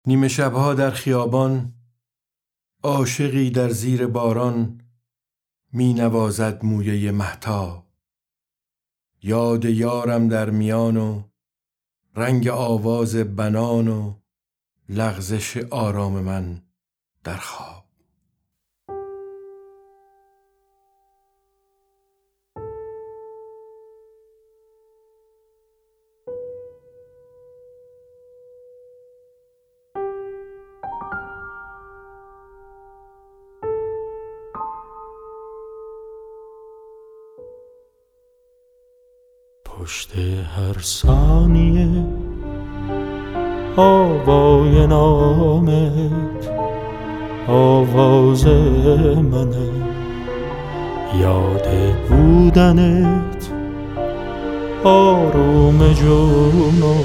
نیمه شبها در خیابان، عاشقی در زیر باران می نوازد مویه مهتاب. یاد یارم در میان و رنگ آواز بنان و لغزش آرام من در خواب. پشت هر ثانیه آوای نامت آواز منه، یاد بودنت آروم جون و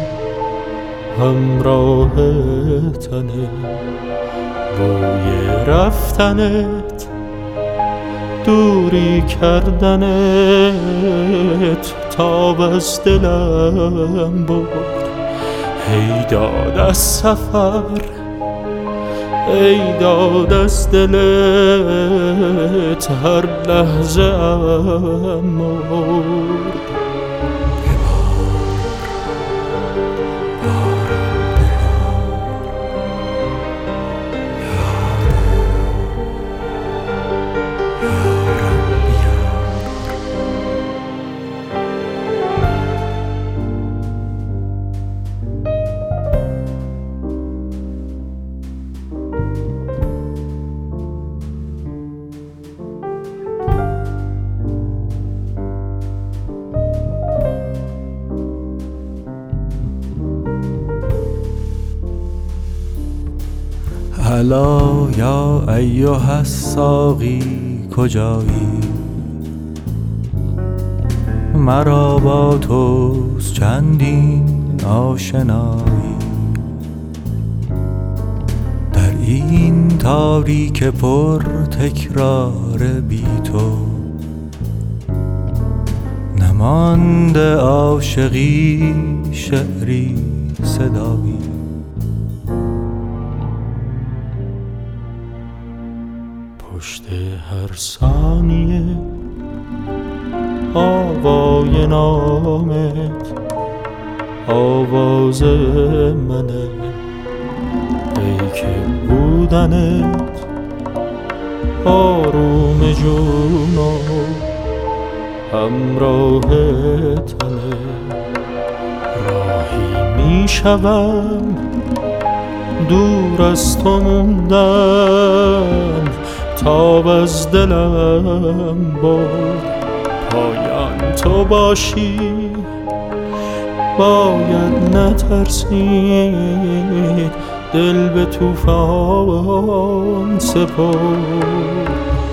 همراه تنه، بوی رفتنت دوری کردنت تاب از دلم برد. ای داد از سفر، ای داد از دلت هر لحظه ام مرد. هلا یا ایها الساقی کجایی؟ مرا با توست چندین آشنایی، در این تاریک پر تکرار بی تو نمانده عاشقی شعری صدایی. پشت هر ثانیه آوای نامت آواز منه، ای که بودنت آروم جون و همراه تنه، راهی می شوم دور از تو موندن تاب از دلم برد. پایان تو باشی باید نترسید، دل به طوفان سپرد.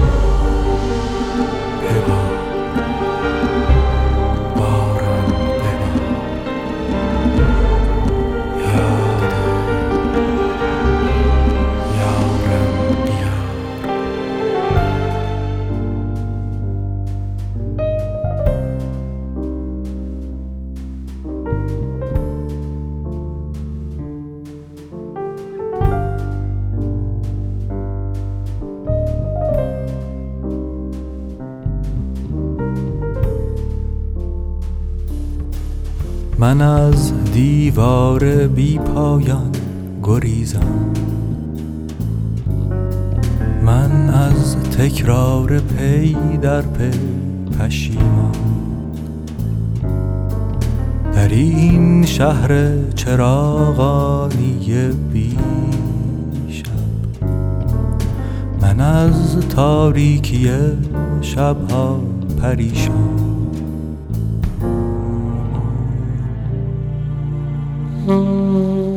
من از دیوار بی پایان گریزم، من از تکرار پی در پی پشیمان، در این شهر چراغانی بی شب، من از تاریکی شبها پریشان.